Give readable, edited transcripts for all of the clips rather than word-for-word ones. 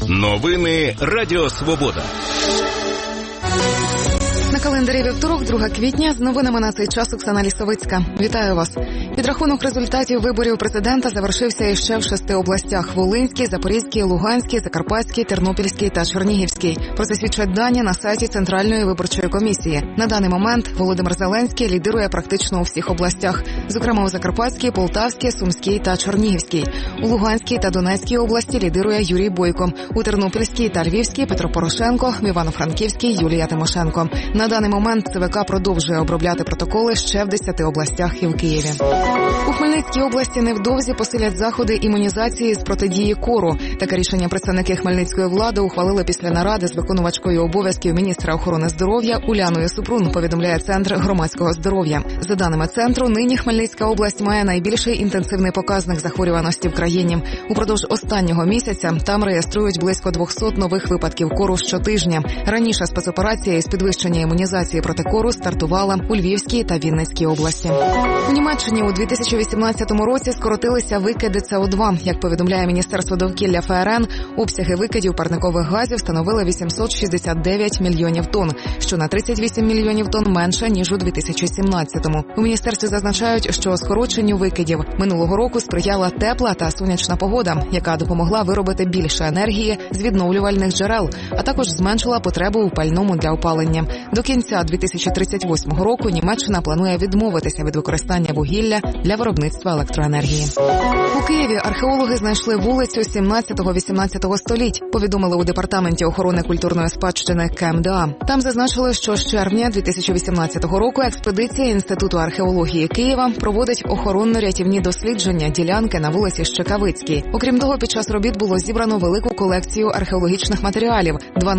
Новини Радіо Свобода. На календарі вівторок, 2 квітня, з новинами на цей час Оксана Лісовицька. Вітаю вас. Підрахунок результатів виборів президента завершився іще в 6 областях – Волинській, Запорізькій, Луганській, Закарпатській, Тернопільській та Чернігівській. Про це свідчать дані на сайті Центральної виборчої комісії. На даний момент Володимир Зеленський лідирує практично у всіх областях, зокрема у Закарпатській, Полтавській, Сумській та Чернігівській. У Луганській та Донецькій області лідирує Юрій Бойко. У Тернопільській та Львівській – Петро Порошенко, в Івано-Франківській – Юлія Тимошенко. На даний момент ЦВК продовжує обробляти протоколи ще в 10 областях і в Києві. У Хмельницькій області невдовзі посилять заходи імунізації з протидії кору. Таке рішення представники хмельницької влади ухвалили після наради з виконувачкою обов'язків міністра охорони здоров'я Уляною Супрун, повідомляє Центр громадського здоров'я. За даними центру, нині Хмельницька область має найбільший інтенсивний показник захворюваності в країні. Упродовж останнього місяця там реєструють близько 200 нових випадків кору щотижня. Раніше спецоперація із підвищення імунізації проти кору стартувала у Львівській та Вінницькій області. У Німеччині у 2018 році скоротилися викиди СО2. Як повідомляє Міністерство довкілля ФРН, обсяги викидів парникових газів становили 869 мільйонів тонн, що на 38 мільйонів тонн менше, ніж у 2017-му. У міністерстві зазначають, що скороченню викидів минулого року сприяла тепла та сонячна погода, яка допомогла виробити більше енергії з відновлювальних джерел, а також зменшила потребу у пальному для опалення. До кінця 2038 року Німеччина планує відмовитися від використання вугілля для виробництва електроенергії. У Києві археологи знайшли вулицю 17-18 століть, повідомили у Департаменті охорони культурної спадщини КМДА. Там зазначили, що з червня 2018 року експедиція Інституту археології Києва проводить охоронно-рятівні дослідження ділянки на вулиці Щекавицькій. Окрім того, під час робіт було зібрано велику колекцію археологічних матеріалів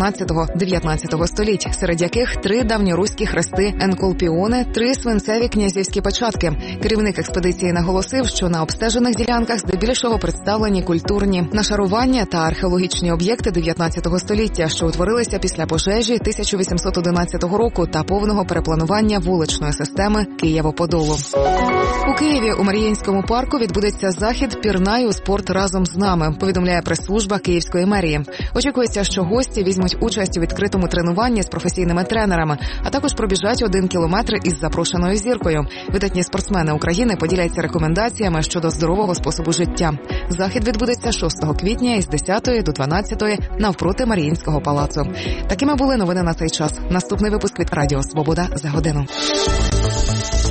12-19 століть, серед яких 3 давньоруські хрести енколпіони, 3 свинцеві князівські печатки. Керівник експедиції наголосив, що на обстежених ділянках здебільшого представлені культурні нашарування та археологічні об'єкти 19 століття, що утворилися після пожежі 1811 року та повного перепланування вуличної системи Києво-Подолу. У Києві у Маріїнському парку відбудеться захід «Пірнай у спорт разом з нами», повідомляє прес-служба Київської мерії. Очікується, що гості візьмуть участь у відкритому тренуванні з професійними тренерами, а також пробіжать 1 кілометр із запрошеною зіркою. Видатні спортсмени України поділяться рекомендаціями щодо здорового способу життя. Захід відбудеться 6 квітня із 10 до 12 навпроти Маріїнського палацу. Такими були новини на цей час. Наступний випуск від Радіо Свобода за годину.